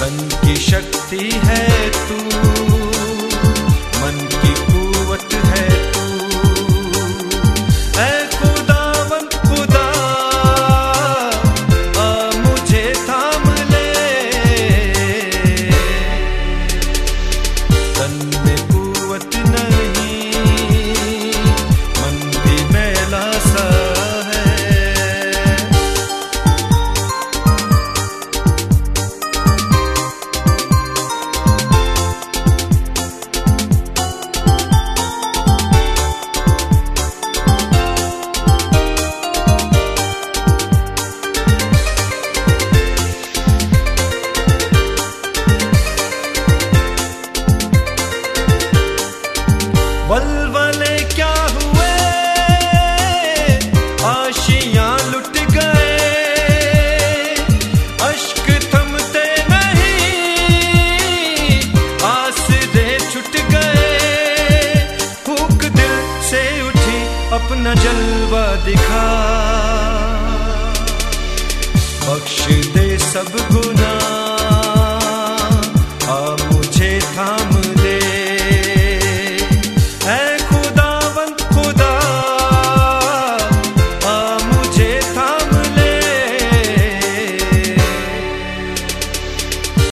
तन की शक्ति है तू, मन की कुवत है तू, ऐ खुदावन खुदा आ मुझे थाम ले। तन में कुवत नहीं, मन भी मैला सा है। वल्वले क्या हुए, आशियां लुट गए, अश्क थमते नहीं, आसरे छुट गए। फूक दिल से उठी अपना जलवा दिखा, बख्श दे सब गुनाह।